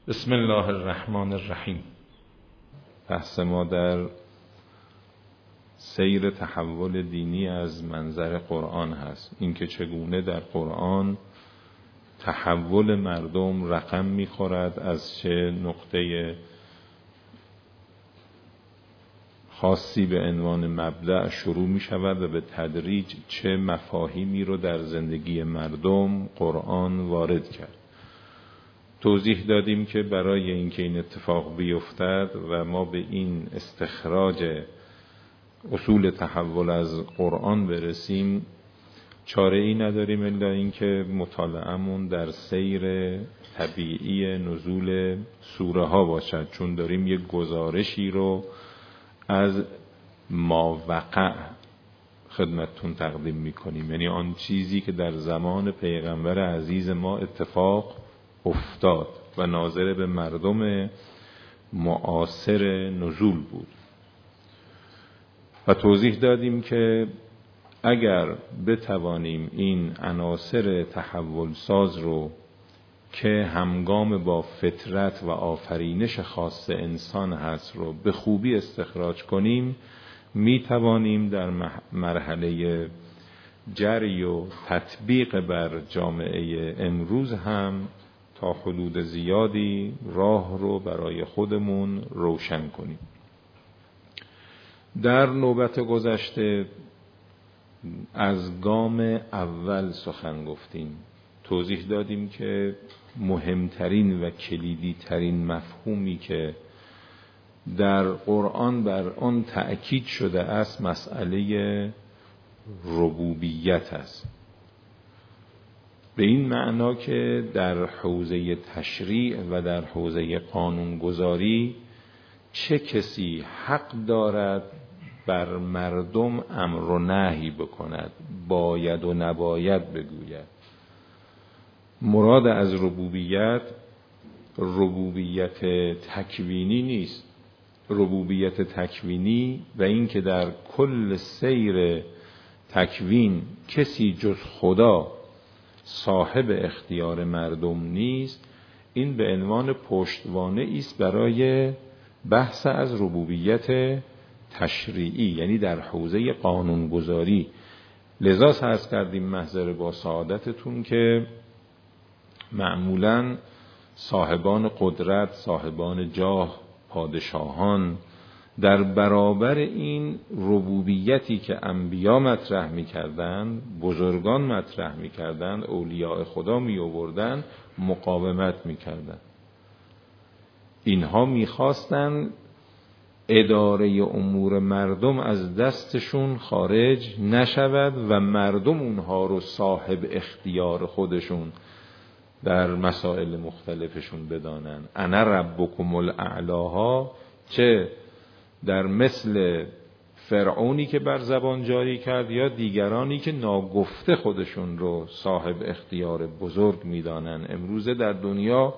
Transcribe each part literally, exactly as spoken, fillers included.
بسم الله الرحمن الرحیم. بحث ما در سیر تحول دینی از منظر قرآن هست، اینکه چگونه در قرآن تحول مردم رقم می‌خورد، از چه نقطه خاصی به عنوان مبدأ شروع می شود و به تدریج چه مفاهیمی رو در زندگی مردم قرآن وارد کرد. توضیح دادیم که برای اینکه این اتفاق بیفتد و ما به این استخراج اصول تحول از قرآن برسیم، چاره ای نداریم الا اینکه مطالعه‌مون در سیر طبیعی نزول سوره ها باشد، چون داریم یک گزارشی رو از ماوقع خدمتتون تقدیم میکنیم، یعنی آن چیزی که در زمان پیغمبر عزیز ما اتفاق افتاد و ناظر به مردم معاصر نزول بود. و توضیح دادیم که اگر بتوانیم این عناصر تحول ساز رو که همگام با فطرت و آفرینش خاص انسان هست رو به خوبی استخراج کنیم، می توانیم در مرحله جری و تطبیق بر جامعه امروز هم تا حدود زیادی راه رو برای خودمون روشن کنیم. در نوبت گذشته از گام اول سخن گفتیم، توضیح دادیم که مهمترین و کلیدی ترین مفهومی که در قرآن بر آن تأکید شده است مسئله ربوبیت است، به این معنا که در حوزه تشریع و در حوزه قانونگذاری چه کسی حق دارد بر مردم امر و نهی بکند، باید و نباید بگوید. مراد از ربوبیت ربوبیت تکوینی نیست. ربوبیت تکوینی و این که در کل سیر تکوین کسی جز خدا صاحب اختیار مردم نیست، این به عنوان پشتوانه است برای بحث از ربوبیت تشریعی، یعنی در حوزه قانونگذاری. لذا عرض کردیم محضر با سعادتتون که معمولاً صاحبان قدرت، صاحبان جاه، پادشاهان در برابر این ربوبیتی که انبیا مطرح می‌کردند، بزرگان مطرح می‌کردند، اولیاء خدا می‌آوردند، مقاومت می‌کردند. اینها می‌خواستند اداره امور مردم از دستشون خارج نشود و مردم اونها رو صاحب اختیار خودشون در مسائل مختلفشون بدانن. انا ربکم الاعلاها، چه در مثل فرعونی که بر زبان جاری کرد یا دیگرانی که ناگفته خودشون رو صاحب اختیار بزرگ میدانن. امروزه در دنیا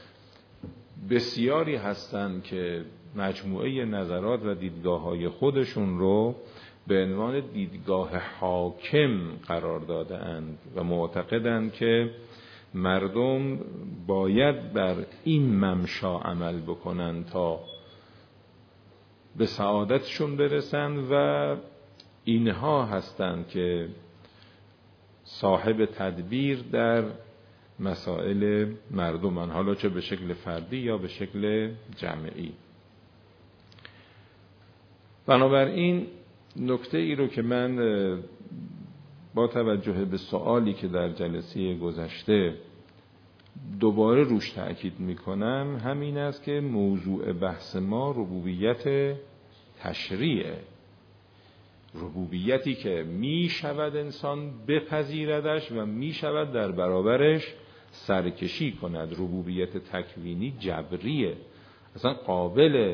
بسیاری هستند که مجموعه نظرات و دیدگاه‌های خودشون رو به عنوان دیدگاه حاکم قرار داده‌اند و معتقدند که مردم باید بر این ممشا عمل بکنن تا به سعادتشون برسن و اینها هستند که صاحب تدبیر در مسائل مردمن، حالا چه به شکل فردی یا به شکل جمعی. بنابراین نکته ای رو که من با توجه به سوالی که در جلسه گذشته دوباره روش تأکید میکنم همین است که موضوع بحث ما ربوبیت تشریعه، ربوبیتی که می شود انسان بپذیردش و می شود در برابرش سرکشی کند. ربوبیت تکوینی جبریه، اصلا قابل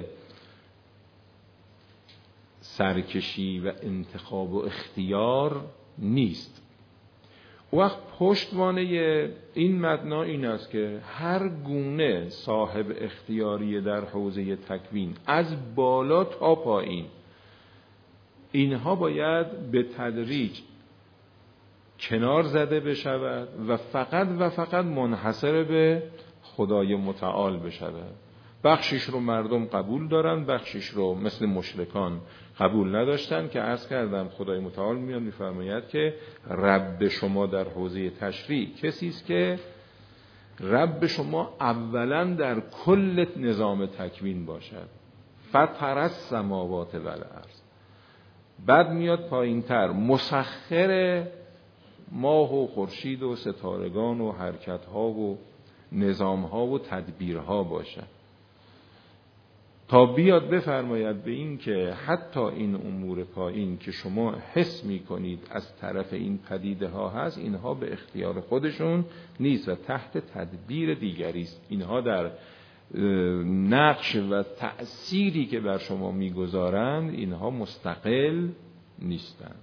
سرکشی و انتخاب و اختیار نیست. وقت پشتوانه این مبنا این است که هر گونه صاحب اختیاری در حوزه تکوین از بالا تا پایین، اینها باید به تدریج کنار زده بشود و فقط و فقط منحصر به خدای متعال بشود. بخشش رو مردم قبول دارن، بخشش رو مثل مشرکان قبول نداشتن که عرض کردم خدای متعال میاد میفرماید که رب شما در حوزه تشریع کسی است که رب شما اولا در کل نظام تکوین باشد، فطر السماوات و الارض، بعد میاد پایینتر مسخر ماه و خورشید و ستارگان و حرکت ها و نظام ها و تدبیرها باشد، تا بیاد بفرماید به این که حتی این امور پایین که شما حس می کنید از طرف این پدیده ها هست، اینها به اختیار خودشون نیست و تحت تدبیر دیگری است. اینها در نقش و تأثیری که بر شما میگذارند اینها مستقل نیستند.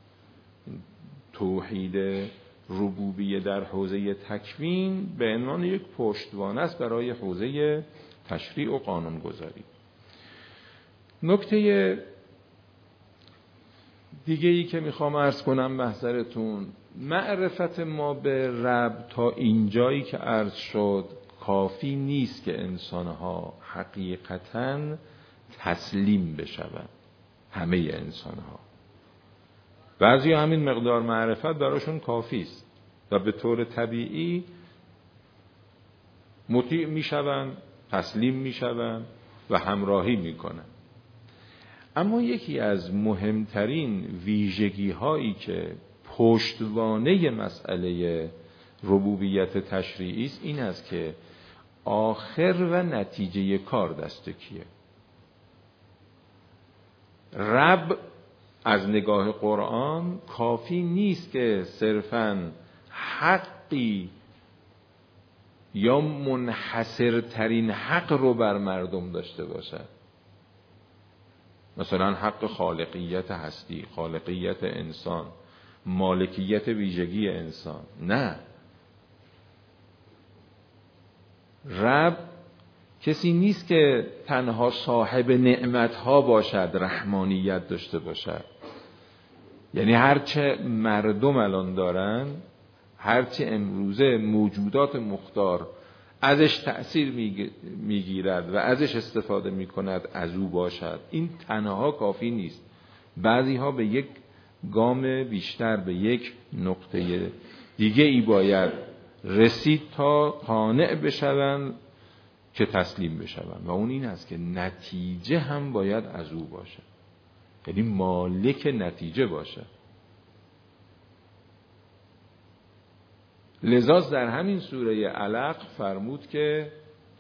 توحید ربوبیه در حوزه تکوین به عنوان یک پشتوانه است برای حوزه تشریع و قانونگذاری. نکته دیگه ای که میخوام عرض کنم محضرتون، معرفت ما به رب تا اینجایی که عرض شد کافی نیست که انسانها حقیقتاً تسلیم بشوند. همه انسانها، بعضی همین مقدار معرفت براشون کافی است و به طور طبیعی مطیع میشوند، تسلیم میشوند و همراهی میکنند. اما یکی از مهمترین ویژگی هایی که پشتوانه مسئله ربوبیت تشریعی است این است که آخر و نتیجه کار دست کیه؟ رب از نگاه قرآن کافی نیست که صرفاً حقی یا منحصرترین حق رو بر مردم داشته باشد، مثلا حق خالقیت هستی، خالقیت انسان، مالکیت ویژگی انسان. نه، رب کسی نیست که تنها صاحب نعمتها باشد، رحمانیت داشته باشد. یعنی هرچه مردم الان دارن، هرچه امروزه موجودات مختار ازش تأثیر میگیرد و ازش استفاده میکند از او باشد، این تنها کافی نیست. بعضی ها به یک گام بیشتر، به یک نقطه دیگه ای باید رسید تا قانع بشوند که تسلیم بشوند و اون این است که نتیجه هم باید از او باشه، یعنی مالک نتیجه باشه. لذا در همین سوره علق فرمود که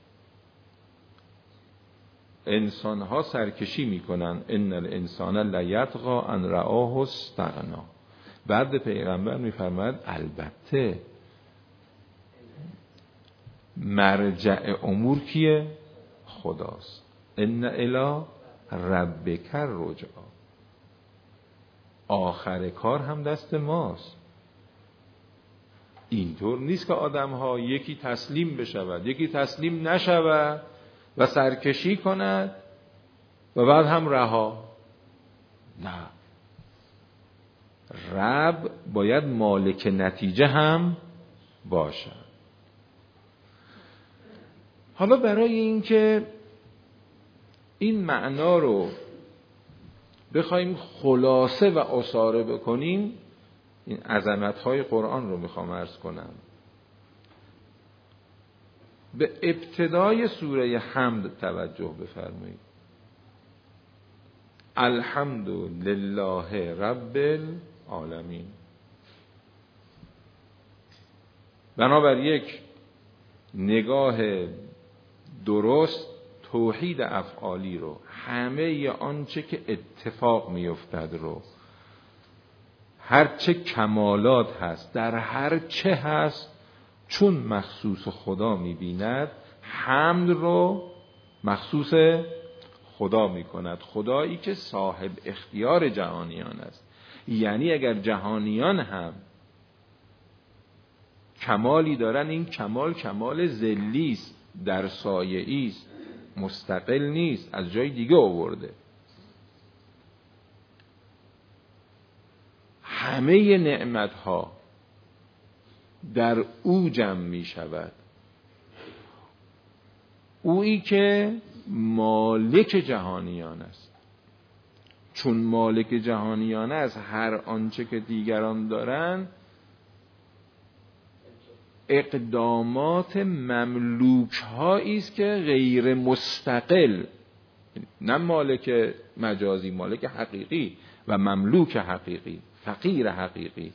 انسان ها سرکشی میکنن، ان الانسان لیطغی ان رآه استغنا. بعد پیغمبر میفرماید البته مرجع امور کیه؟ خداست. ان الی ربک الرجعی، آخر کار هم دست ماست. اینطور نیست که آدم ها یکی تسلیم بشود یکی تسلیم نشود و سرکشی کند و بعد هم رها. نه، رب باید مالک نتیجه هم باشد. حالا برای اینکه این معنا رو بخوایم خلاصه و عصاره بکنیم، این عظمت‌های قرآن رو میخوام عرض کنم. به ابتدای سوره حمد توجه بفرمایید. الحمد لله رب العالمین. بنابر یک نگاه درست توحید افعالی رو، همه آنچه که اتفاق میافتد رو، هر چه کمالات هست در هر چه هست چون مخصوص خدا میبیند، حمد رو مخصوص خدا میکند، خدایی که صاحب اختیار جهانیان است. یعنی اگر جهانیان هم کمالی دارن، این کمال کمال ذلی است، در سایه‌ای است، مستقل نیست، از جای دیگه آورده. همه نعمتها در او جمع می شود. اویی که مالک جهانیان است. چون مالک جهانیان است، هر آنچه که دیگران دارن اقدامات مملوک هایی است که غیر مستقل، نه مالک مجازی، مالک حقیقی و مملوک حقیقی، فقیر حقیقی.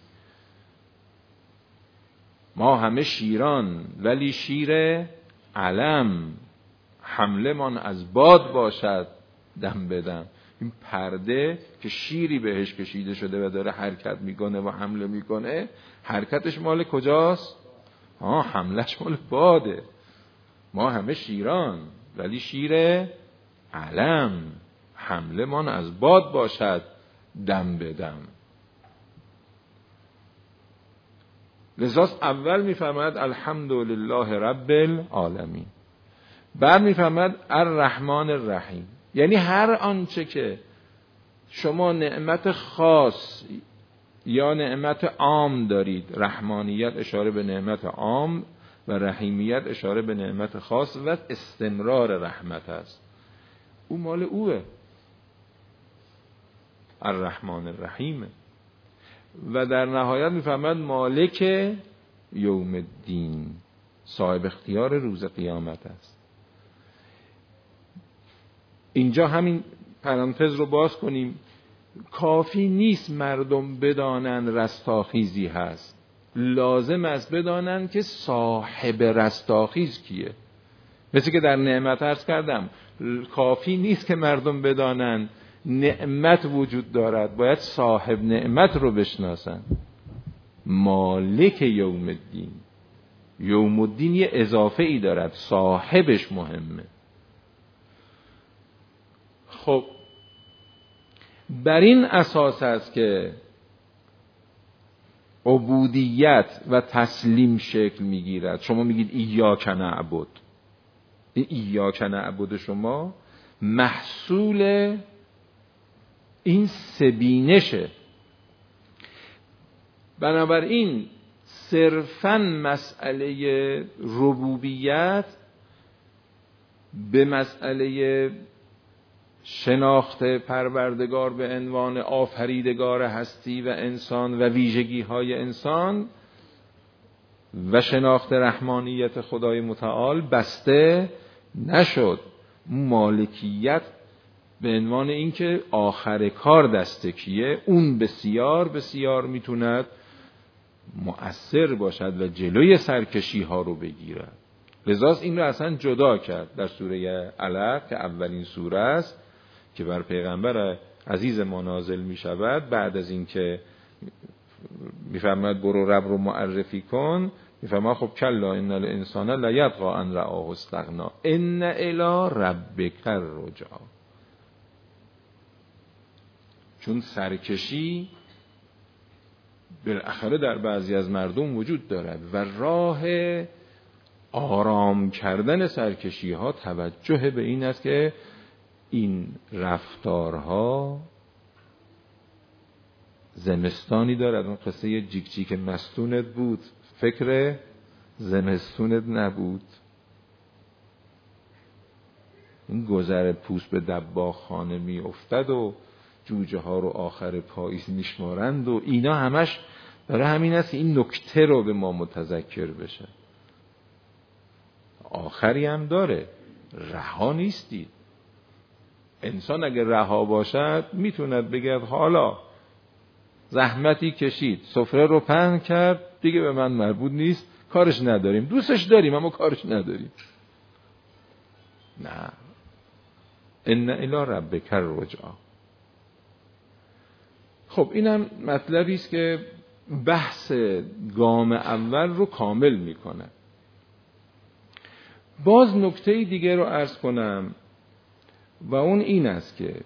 ما همه شیران ولی شیر علم، حمله من از باد باشد دم بدم. این پرده که شیری بهش کشیده شده و داره حرکت میکنه و حمله میکنه، حرکتش مال کجاست؟ ها، حملش مال باده. ما همه شیران ولی شیر علم، حمله من از باد باشد دم بدم. لذاست اول میفرماید الحمدلله رب العالمین، بعد میفرماید الرحمن الرحیم. یعنی هر آنچه که شما نعمت خاص یا نعمت عام دارید، رحمانیت اشاره به نعمت عام و رحیمیت اشاره به نعمت خاص و استمرار رحمت است، او مال اوه، الرحمن الرحیم. و در نهایت میفهمد مالک یوم الدین، صاحب اختیار روز قیامت است. اینجا همین پرانتز رو باز کنیم. کافی نیست مردم بدانن رستاخیزی هست، لازم است بدانن که صاحب رستاخیز کیه. مثل که در نعمت عرض کردم، کافی نیست که مردم بدانن نعمت وجود دارد، باید صاحب نعمت رو بشناسن. مالک یوم الدین، یوم الدین یه اضافه ای دارد، صاحبش مهمه. خب بر این اساس است که عبودیت و تسلیم شکل میگیرد. شما میگید ایاک نعبد، این ایاک نعبد شما محصول این سبینشه. بنابراین صرفاً مسئله ربوبیت به مسئله شناخت پروردگار به عنوان آفریدگار هستی و انسان و ویژگی های انسان و شناخت رحمانیت خدای متعال بسته نشد. مالکیت به عنوان اینکه آخر کار دست کیه، اون بسیار بسیار میتوند مؤثر باشد و جلوی سرکشی ها رو بگیرد. لذاست این رو اصلا جدا کرد در سوره علق که اولین سوره است که بر پیغمبر عزیز ما نازل می شود. بعد از این که میفرماید برو رب رو معرفی کن، میفرماید خب کلا ان الانسان لیطغی ان رآه استغنی ان الی ربک الرجعی. چون سرکشی بالاخره در بعضی از مردم وجود دارد و راه آرام کردن سرکشی ها توجه به این است که این رفتارها زمستانی دارد. اون قصه جیک جیک مستونت بود، فکر زمستونت نبود. این گذر پوست به دباغ خانه می افتد و جوجه ها رو آخر پاییز میشمارند و اینا همش برای همین است که این نکته رو به ما متذکر بشه. آخری هم داره، رها نیستید. انسان اگر رها باشد میتوند بگه حالا زحمتی کشید، سفره رو پهن کرد، دیگه به من مربوط نیست، کارش نداریم، دوستش داریم اما کارش نداریم. نه، ان الی ربک الرجعی. خب اینم مطلبی است که بحث گام اول رو کامل میکنه. باز نکته دیگه رو عرض کنم و اون این است که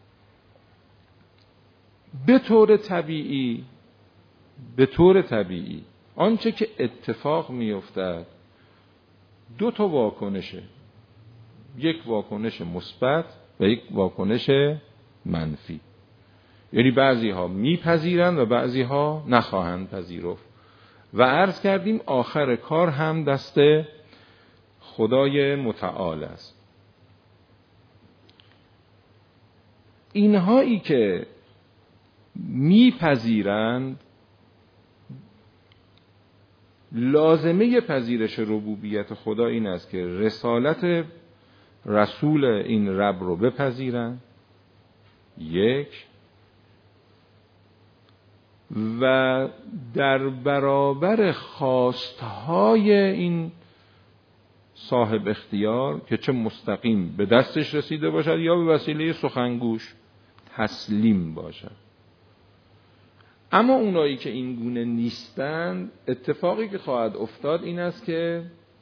به طور طبیعی به طور طبیعی آنچه که اتفاق میافتد دو تا واکنشه، یک واکنش مثبت و یک واکنش منفی. یعنی بعضی ها میپذیرند و بعضی ها نخواهند پذیرفت و عرض کردیم آخر کار هم دست خدای متعال است. اینهایی که میپذیرند لازمه پذیرش ربوبیت خدا این است که رسالت رسول این رب رو بپذیرند، یک، و در برابر خواستهای این صاحب اختیار که چه مستقیم به دستش رسیده باشد یا به وسیله سخنگوش تسلیم باشد. اما اونایی که این گونه نیستند، اتفاقی که خواهد افتاد این است که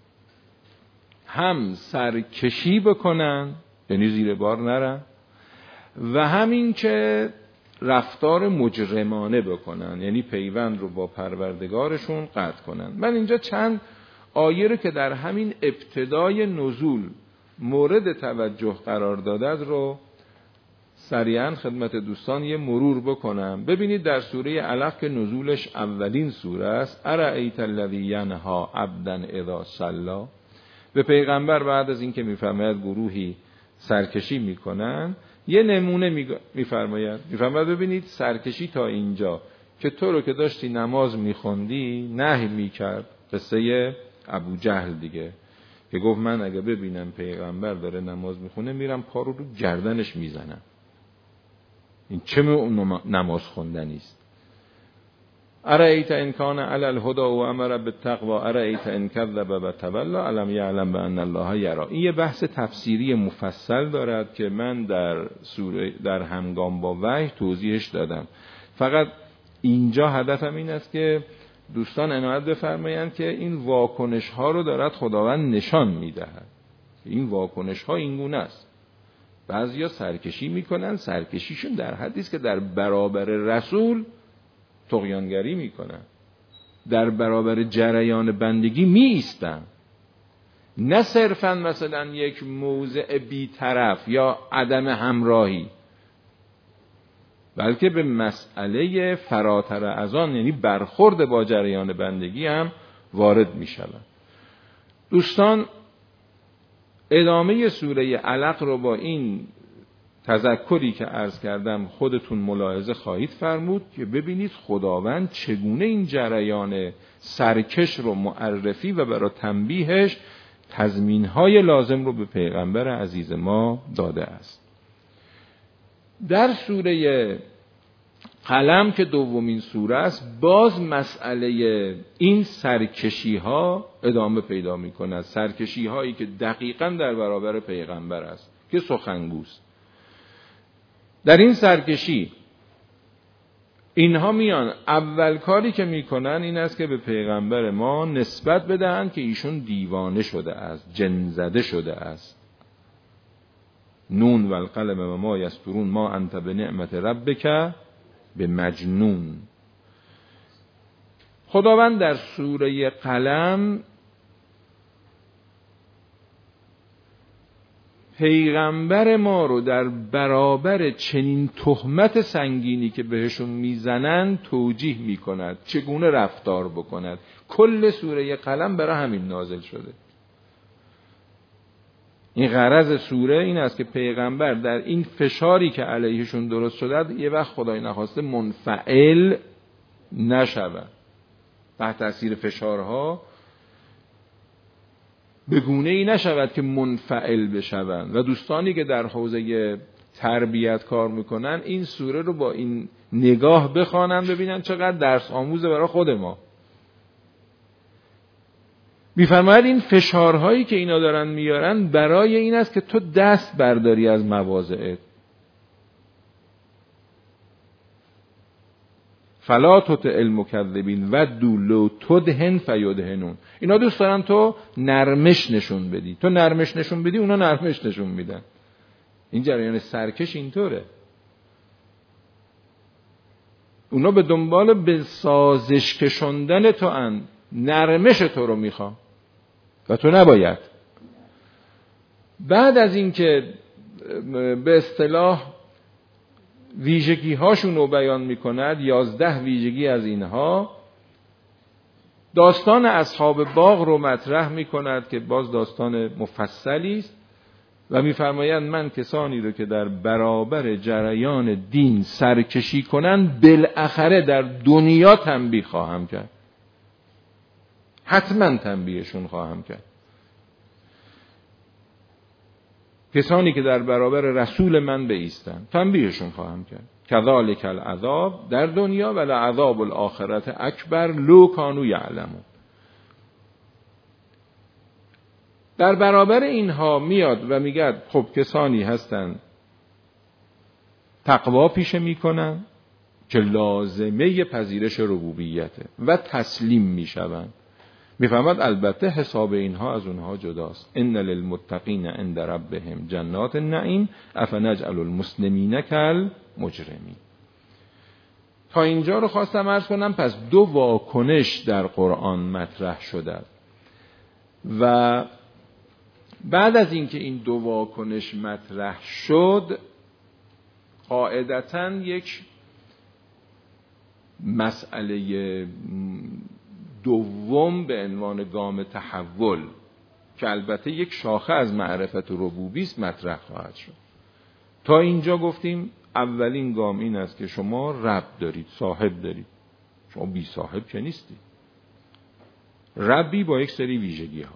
هم سرکشی بکنن، یعنی زیر بار نرن، و همین که رفتار مجرمانه بکنن، یعنی پیوند رو با پروردگارشون قطع کنن. من اینجا چند آیه رو که در همین ابتدای نزول مورد توجه قرار داده رو سریعا خدمت دوستان یه مرور بکنم. ببینید در سوره علق که نزولش اولین سوره است، ارأیت الذی ینهی عبدا اذا صلی، به پیغمبر بعد از این که میفرماید گروهی سرکشی میکنن یه نمونه میفرماید میفرماید ببینید سرکشی تا اینجا که تو رو که داشتی نماز میخوندی نهی میکرد، قصه ابو جهل دیگه که گفت من اگه ببینم پیغمبر داره نماز میخونه میرم پا رو رو گردنش میزنم. این چه نماز خوندنی است؟ ارایت ان کان علی الهدی و امر بالتقوی ارایت ان کذب و تولى الم یعلم بان الله یرا. این یه بحث تفسیری مفصل دارد که من در سوره در همگام با وحی توضیحش دادم. فقط اینجا هدفم این است که دوستان عنایت بفرمایند که این واکنش ها رو دارد خداوند نشان میدهد. این واکنش ها این گونه است. بعضیا سرکشی میکنن، سرکشیشون در حدی است که در برابر رسول طغیانگری میکنن، در برابر جریان بندگی می ایستن، نه صرفا مثلا یک موضع بی‌طرف یا عدم همراهی، بلکه به مسئله فراتر از آن، یعنی برخورد با جریان بندگی هم وارد میشن. دوستان ادامه سوره علق رو با این تذکری که عرض کردم خودتون ملاحظه خواهید فرمود که ببینید خداوند چگونه این جریان سرکش رو معرفی و برای تنبیهش تضمین‌های لازم رو به پیغمبر عزیز ما داده است. در سوره قلم که دومین سوره است، باز مسئله این سرکشی ها ادامه پیدا می کند. سرکشی هایی که دقیقاً در برابر پیغمبر است که سخنگوست. در این سرکشی اینها میان اول کاری که میکنن این است که به پیغمبر ما نسبت بدهند که ایشون دیوانه شده است، جن زده شده است. نون و القلم و ما یسطرون ما انت به نعمت ربک به مجنون. خداوند در سوره قلم پیغمبر ما رو در برابر چنین تهمت سنگینی که بهشون میزنن توجیه میکند چگونه رفتار بکند. کل سوره قلم برای همین نازل شده. این غرض سوره این است که پیغمبر در این فشاری که علیهشون درست شده یه وقت خدای نخواسته منفعل نشود، تحت تاثیر فشارها به گونه ای نشود که منفعل بشوند. و دوستانی که در حوزه تربیت کار میکنن این سوره رو با این نگاه بخوانن ببینن چقدر درس آموزه برای خود ما. میفرماید این فشارهایی که اینا دارن میارن برای این است که تو دست برداری از مواضعت. فلا تطع المکذبین ودوا لو تدهن فیدهنون. اینا دوست دارن تو نرمش نشون بدی، تو نرمش نشون بدی اونا نرمش نشون میدن. این جریان سرکش اینطوره. اونا به دنبال به سازش کشوندن تو ان، نرمش تو رو میخوان و تو نباید. بعد از این که به اصطلاح ویژگی هاشون رو بیان میکند، یازده ویژگی از اینها داستان اصحاب باغ رو مطرح می کند که باز داستان مفصلی است و می‌فرمایند من کسانی رو که در برابر جریان دین سرکشی کنند بالاخره در دنیا تنبیه خواهم کرد، حتما تنبیهشون خواهم کرد. کسانی که در برابر رسول من بایستند تنبیهشون خواهم کرد. کذالک العذاب در دنیا ولی عذاب الاخرت اکبر لو کانوا یعلمون. در برابر اینها میاد و میگه خب کسانی هستند تقوا پیشه میکنن که لازمه پذیرش ربوبیته و تسلیم میشوند. میفهمد البته حساب اینها از اونها جداست. ان للمتقین عند ربهم جنات النعیم افنجعل المسلمین کالمجرمین. تا اینجا رو خواستم عرض کنم. پس دو واکنش در قرآن مطرح شده و بعد از اینکه این دو واکنش مطرح شد قاعدتاً یک مسئله دوم به عنوان گام تحول که البته یک شاخه از معرفت ربوبی است مطرح خواهد شد. تا اینجا گفتیم اولین گام این است که شما رب دارید، صاحب دارید، شما بی صاحب که نیستید، ربی با یک سری ویژگی ها.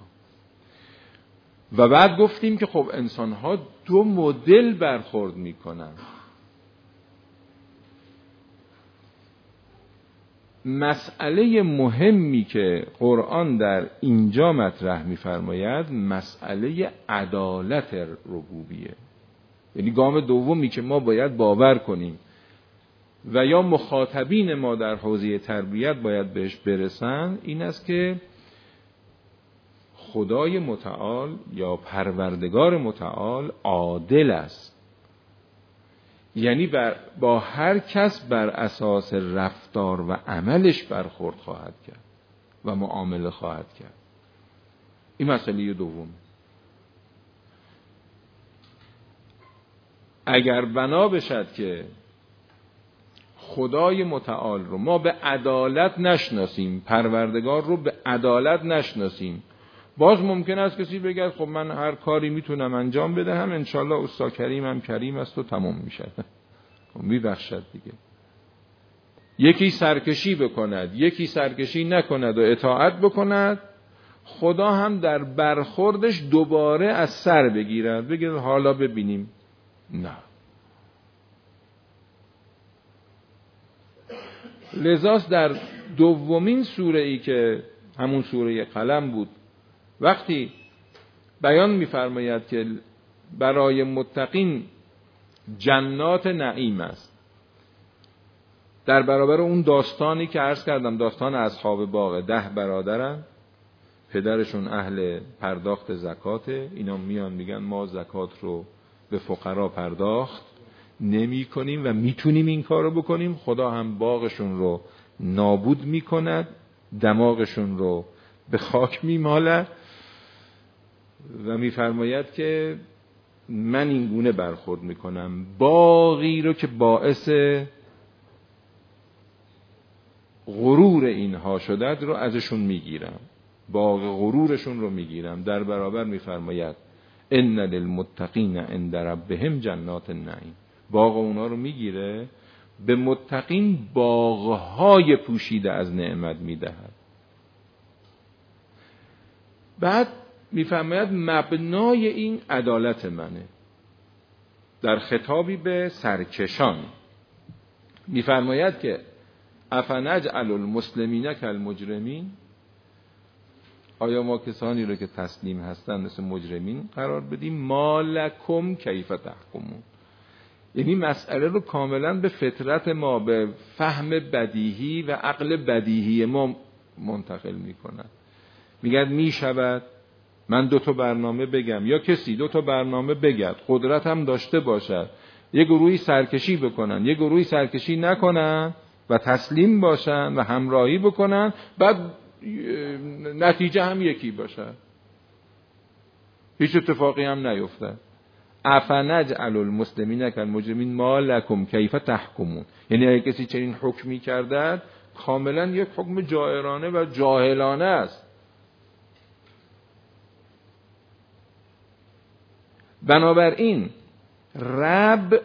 و بعد گفتیم که خب انسان ها دو مدل برخورد میکنن. مسئله مهمی که قرآن در اینجا مطرح می‌فرماید مسئله عدالت ربوبیه، یعنی گام دومی که ما باید باور کنیم و یا مخاطبین ما در حوزه تربیت باید بهش برسن این است که خدای متعال یا پروردگار متعال عادل است، یعنی بر با هر کس بر اساس رفتار و عملش برخورد خواهد کرد و معامله خواهد کرد. این مسئله دوم. اگر بنا بشد که خدای متعال رو ما به عدالت نشناسیم، پروردگار رو به عدالت نشناسیم، باز ممکن است کسی بگه خب من هر کاری میتونم انجام بدهم، انشالله استاد کریم هم کریم است و تمام میشه، میبخشد دیگه. یکی سرکشی بکند، یکی سرکشی نکند و اطاعت بکند، خدا هم در برخوردش دوباره از سر بگیرد، بگه حالا ببینیم. نه. لذاست در دومین سوره ای که همون سوره قلم بود وقتی بیان می‌فرماید که برای متقین جنات نعیم است، در برابر اون داستانی که عرض کردم، داستان اصحاب باغ، ده برادرن، پدرشون اهل پرداخت زکاته، اینا میان میگن ما زکات رو به فقرا پرداخت نمی کنیم و میتونیم این کار رو بکنیم. خدا هم باغشون رو نابود میکند، دماغشون رو به خاک میمالد و میفرماید که من این گونه برخورد میکنم، باغی رو که باعث غرور اینها شدد رو ازشون میگیرم، باغ غرورشون رو میگیرم. در برابر میفرماید ان للمتقین عند ربهم جنات النعیم، باغ اونا رو میگیره، به متقین باغهای پوشیده از نعمت میدهد. بعد میفرماید مبنای این عدالت منه. در خطابی به سرکشان میفرماید که افنجعل المسلمین کالمجرمین، آیا ما کسانی رو که تسلیم هستن مثل مجرمین قرار بدیم؟ ما لکم کیف تحکمون، یعنی مسئله رو کاملا به فطرت ما، به فهم بدیهی و عقل بدیهی ما منتقل میکنن. میگن میشود من دو تا برنامه بگم یا کسی دو تا برنامه بگد، قدرت هم داشته باشد، یه گروهی سرکشی بکنن، یه گروهی سرکشی نکنن و تسلیم باشن و همراهی بکنن، بعد نتیجه هم یکی باشه، هیچ اتفاقی هم نیفته. افنجعل المسلمین کالمجرمین ما لکم کیف تحکمون، یعنی اگه کسی چنین حکمی کرده کاملا یک حکم جائرانه و جاهلانه است. بنابراین رب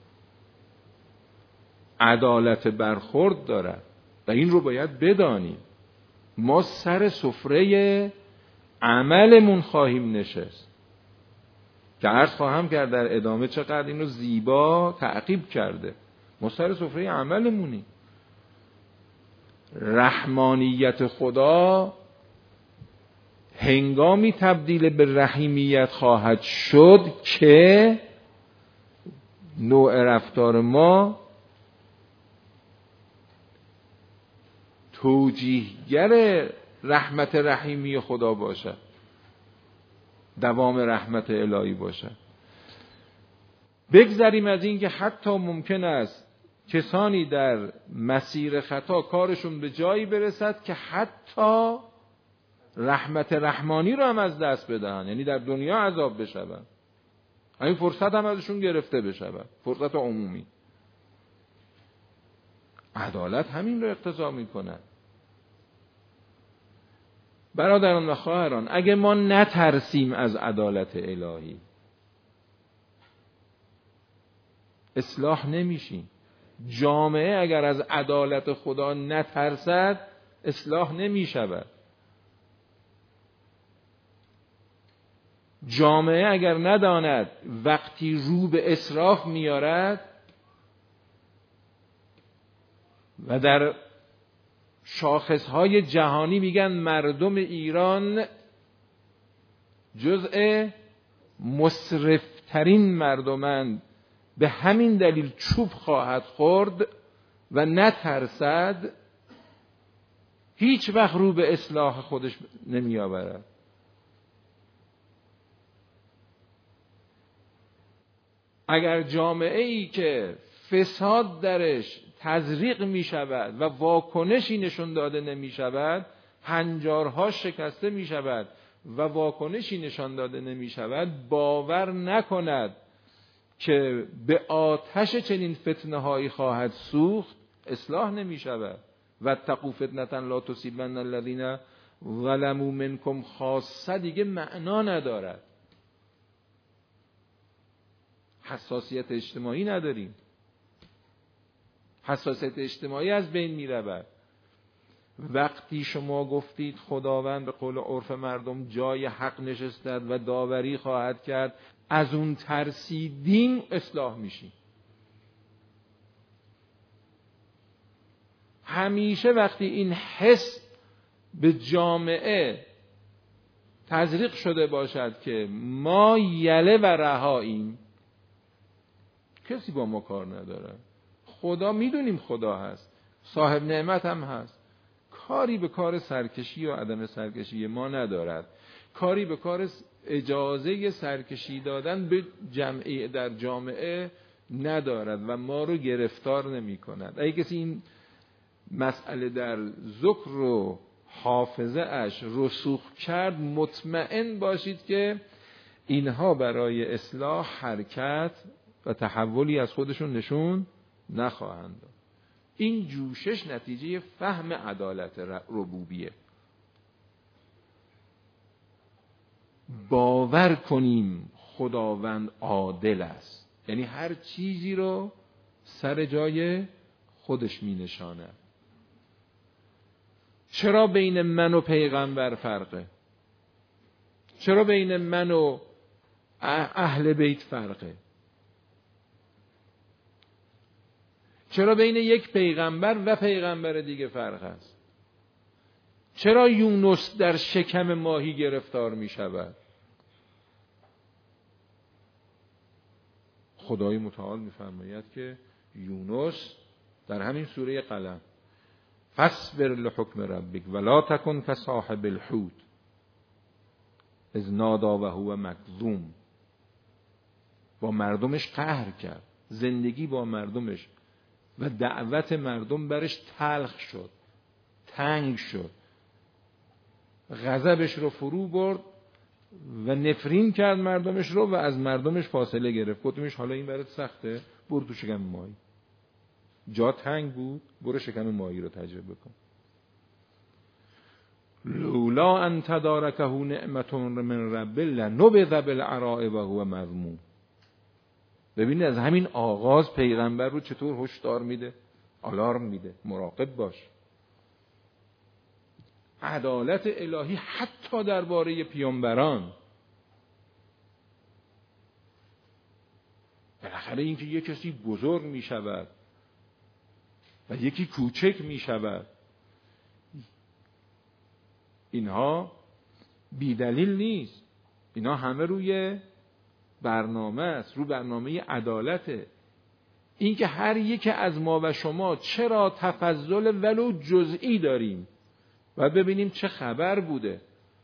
عدالت برخورد دارد و این رو باید بدانیم. ما سر سفره عملمون خواهیم نشست که عرض خواهم کرد در ادامه چقدر اینو زیبا تعقیب کرده. ما سر سفره عملمونی. رحمانیت خدا هنگامی تبدیل به رحیمیت خواهد شد که نوع رفتار ما توجیهگر رحمت رحیمی خدا باشد، دوام رحمت الهی باشد. بگذریم از این که حتی ممکن است کسانی در مسیر خطا کارشون به جایی برسد که حتی رحمت رحمانی رو هم از دست بدهن، یعنی در دنیا عذاب بشوند، این فرصت هم ازشون گرفته بشود، فرصت عمومی. عدالت همین رو اقتضا می‌کند. برادران و خواهران، اگه ما نترسیم از عدالت الهی اصلاح نمیشیم. جامعه اگر از عدالت خدا نترسد اصلاح نمیشود. جامعه اگر نداند وقتی رو به اسراف میارد و در شاخصهای جهانی میگن مردم ایران جزء مسرفترین مردمند، به همین دلیل چوب خواهد خورد و نترسد، هیچ وقت رو به اصلاح خودش نمی آورد. اگر جامعه ای که فساد درش تزریق می شود و واکنشی نشون داده نمی شود، هنجارها شکسته می شود و واکنشی نشان داده نمی شود، باور نکند که به آتش چنین فتنه هایی خواهد سوخت، اصلاح نمی شود. واتقوا فتنة لا تصیبن الذین ظلموا منکم خاصه دیگه معنا ندارد. حساسیت اجتماعی نداریم، حساسیت اجتماعی از بین می رود. وقتی شما گفتید خداوند به قول عرف مردم جای حق نشستد و داوری خواهد کرد، از اون ترسیدیم، اصلاح میشیم. همیشه وقتی این حس به جامعه تزریق شده باشد که ما یله و رهاییم، کسی با ما کار نداره. خدا میدونیم خدا هست، صاحب نعمت هم هست، کاری به کار سرکشی و عدم سرکشی ما ندارد، کاری به کار اجازه سرکشی دادن به جمعی در جامعه ندارد و ما رو گرفتار نمی کند. اگه کسی این مسئله در ذکر و حافظه اش رسوخ کرد، مطمئن باشید که اینها برای اصلاح حرکت و تحولی از خودشون نشون نخواهند داد. این جوشش نتیجه فهم عدالت ربوبیه. باور کنیم خداوند عادل است، یعنی هر چیزی رو سر جای خودش می نشانه. چرا بین من و پیغمبر فرقه؟ چرا بین من و اهل بیت فرقه؟ چرا بین یک پیغمبر و پیغمبر دیگه فرق است؟ چرا یونس در شکم ماهی گرفتار می شود؟ خدای متعال می فرماید که یونس در همین سوره قلم فاصبر لحکم ربک ولا تکن کصاحب الحوت اذ نادا و هو مکظوم، با مردمش قهر کرد، زندگی با مردمش و دعوت مردم برش تلخ شد، تنگ شد، غضبش رو فرو برد و نفرین کرد مردمش رو و از مردمش فاصله گرفت. گفتمش حالا این برات سخته، برو تو شکم ماهی. جا تنگ بود، برو شکم ماهی رو تجربه کن. لولا ان تدارکه نعمت من رب لنبذ بالعراء وهو مذموم. ببینید از همین آغاز پیغمبر رو چطور هشدار میده، آلارم میده، مراقب باش. عدالت الهی حتی درباره پیامبران. بالاخره اینکه یک کسی بزرگ می شود و یکی کوچک می شود، اینها بی دلیل نیست. اینها همه روی برنامه است، رو برنامه عدالته. اینکه هر یک از ما و شما چرا تفضل ولو جزئی داریم و ببینیم چه خبر بوده،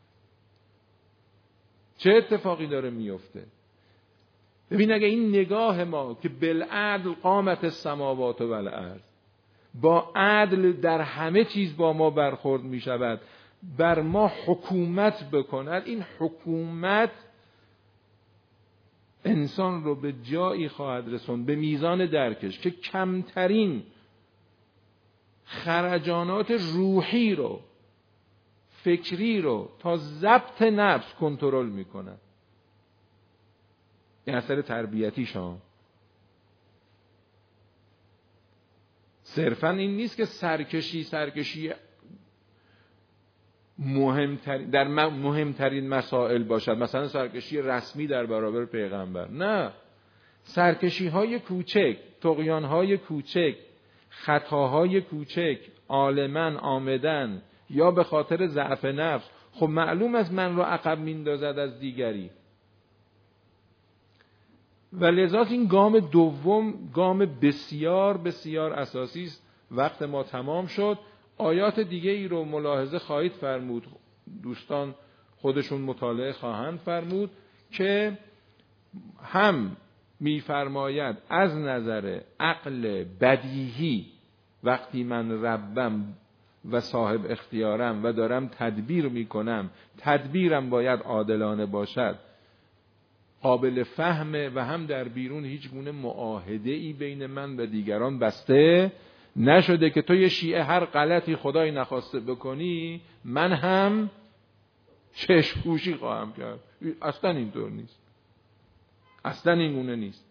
چه اتفاقی داره میفته. ببین اگه این نگاه ما که بالعدل قامت السماوات و الارض، با عدل در همه چیز با ما برخورد می شود، بر ما حکومت بکند، این حکومت انسان رو به جایی خواهد رسوند، به میزان درکش که کمترین خرجانات روحی رو، فکری رو تا ضبط نفس کنترل میکنه. این اثر تربیتی شان. صرفا این نیست که سرکشی سرکشی مهمترین در مهمترین مسائل باشد، مثلا سرکشی رسمی در برابر پیغمبر. نه، سرکشی های کوچک، طغیان های کوچک، خطاهای کوچک، عالماً آمدن یا به خاطر ضعف نفس، خب معلوم است من رو عقب میندازد از دیگری. و لذا این گام دوم گام بسیار بسیار اساسی است. وقت ما تمام شد. آیات دیگه ای رو ملاحظه خواهید فرمود، دوستان خودشون مطالعه خواهند فرمود، که هم میفرماید از نظر عقل بدیهی وقتی من ربم و صاحب اختیارم و دارم تدبیر میکنم، تدبیرم باید عادلانه باشد، قابل فهمه و هم در بیرون هیچ گونه معاهده ای بین من و دیگران بسته نشده که تو یه شیعه هر غلطی خدای نخواسته بکنی من هم چشم پوشی خواهم کرد. اصلا اینطور نیست، اصلا این گونه نیست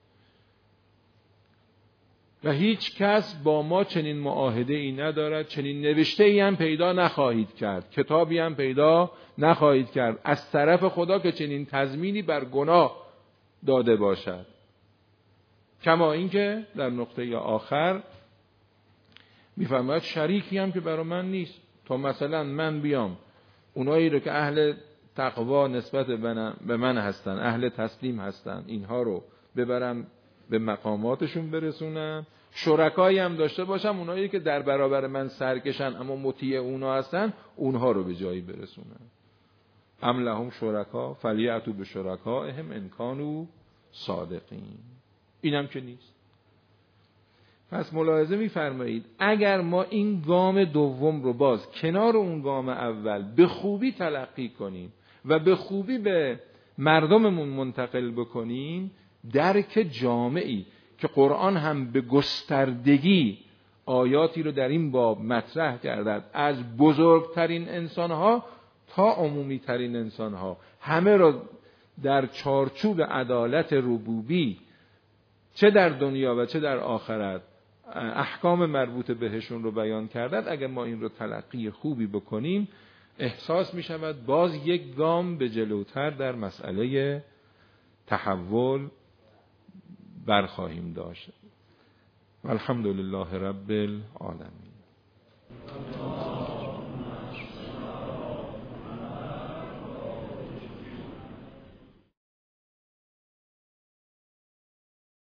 و هیچ کس با ما چنین معاهده ای ندارد، چنین نوشته ای هم پیدا نخواهید کرد، کتابی هم پیدا نخواهید کرد از طرف خدا که چنین تضمینی بر گناه داده باشد. کما اینکه در نقطه آخر میفرماید شریکی هم که برای من نیست. تا مثلا من بیام اونایی رو که اهل تقوا نسبت به من هستن، اهل تسلیم هستن، اینها رو ببرم به مقاماتشون برسونم، شرکایی هم داشته باشم اونایی که در برابر من سرکشن اما مطیع اونا هستن، اونها رو به جایی برسونم. ام لهم شرکا فلیأتوا بشرکائهم ان کانوا صادقین. اینم که نیست. پس ملاحظه می‌فرمایید اگر ما این گام دوم رو باز کنار اون گام اول به خوبی تلقی کنیم و به خوبی به مردممون منتقل بکنیم، درک جامعی که قرآن هم به گستردگی آیاتی رو در این باب مطرح کردند، از بزرگترین انسانها تا عمومی ترین انسانها، همه را در چارچوب عدالت ربوبی چه در دنیا و چه در آخرت احکام مربوط بهشون رو بیان کردند. اگر ما این رو تلقی خوبی بکنیم، احساس می شود باز یک گام به جلوتر در مسئله تحول برخواهیم داشت. الحمدلله رب العالمین.